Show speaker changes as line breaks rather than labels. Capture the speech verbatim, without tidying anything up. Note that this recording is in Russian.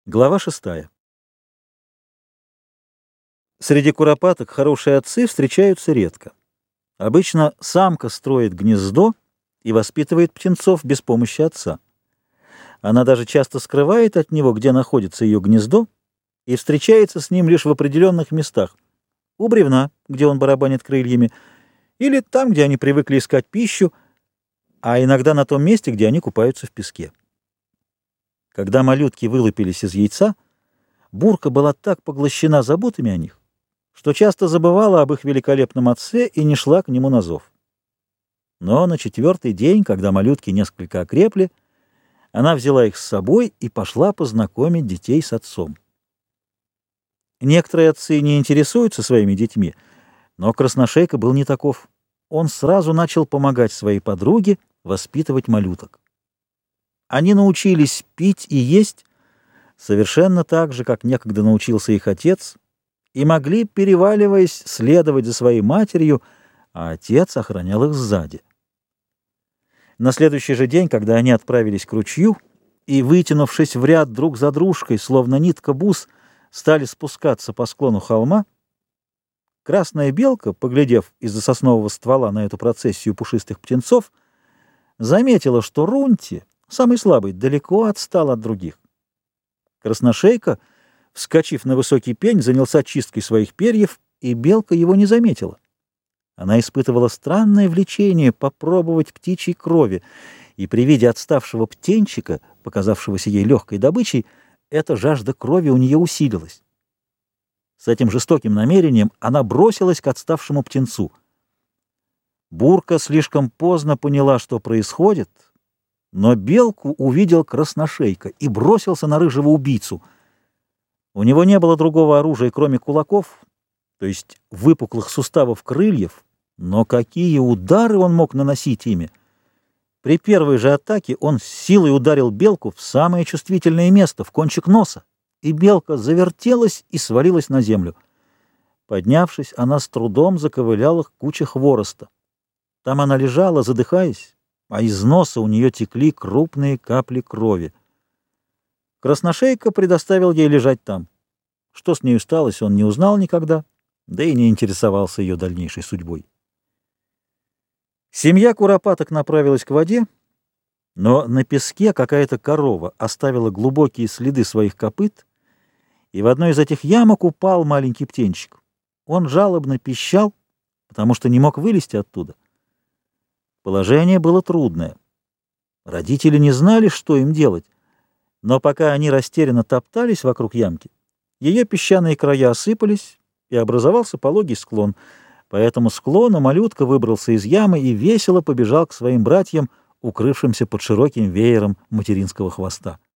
Глава шестая. Среди куропаток хорошие отцы встречаются редко. Обычно самка строит гнездо и воспитывает птенцов без помощи отца. Она даже часто скрывает от него, где находится ее гнездо, и встречается с ним лишь в определенных местах: у бревна, где он барабанит крыльями, или там, где они привыкли искать пищу, а иногда на том месте, где они купаются в песке. Когда малютки вылупились из яйца, Бурка была так поглощена заботами о них, что часто забывала об их великолепном отце и не шла к нему на зов. Но на четвертый день, когда малютки несколько окрепли, она взяла их с собой и пошла познакомить детей с отцом. Некоторые отцы не интересуются своими детьми, но Красношейка был не таков. Он сразу начал помогать своей подруге воспитывать малюток. Они научились пить и есть совершенно так же, как некогда научился их отец, и могли, переваливаясь, следовать за своей матерью, а отец охранял их сзади. На следующий же день, когда они отправились к ручью и, вытянувшись в ряд друг за дружкой, словно нитка бус, стали спускаться по склону холма, красная белка, поглядев из-за соснового ствола на эту процессию пушистых птенцов, заметила, что Рунти, самый слабый, далеко отстал от других. Красношейка, вскочив на высокий пень, занялся чисткой своих перьев, и белка его не заметила. Она испытывала странное влечение попробовать птичьей крови, и при виде отставшего птенчика, показавшегося ей легкой добычей, эта жажда крови у нее усилилась. С этим жестоким намерением она бросилась к отставшему птенцу. Бурка слишком поздно поняла, что происходит, но белку увидел Красношейка и бросился на рыжего убийцу. У него не было другого оружия, кроме кулаков, то есть выпуклых суставов крыльев, но какие удары он мог наносить ими! При первой же атаке он с силой ударил белку в самое чувствительное место, в кончик носа, и белка завертелась и свалилась на землю. Поднявшись, она с трудом заковыляла к куче хвороста. Там она лежала, задыхаясь, а из носа у нее текли крупные капли крови. Красношейка предоставил ей лежать там. Что с нею сталось, он не узнал никогда, да и не интересовался ее дальнейшей судьбой. Семья куропаток направилась к воде, но на песке какая-то корова оставила глубокие следы своих копыт, и в одной из этих ямок упал маленький птенчик. Он жалобно пищал, потому что не мог вылезти оттуда. Положение было трудное. Родители не знали, что им делать, но пока они растерянно топтались вокруг ямки, ее песчаные края осыпались, и образовался пологий склон. По этому склону малютка выбрался из ямы и весело побежал к своим братьям, укрывшимся под широким веером материнского хвоста.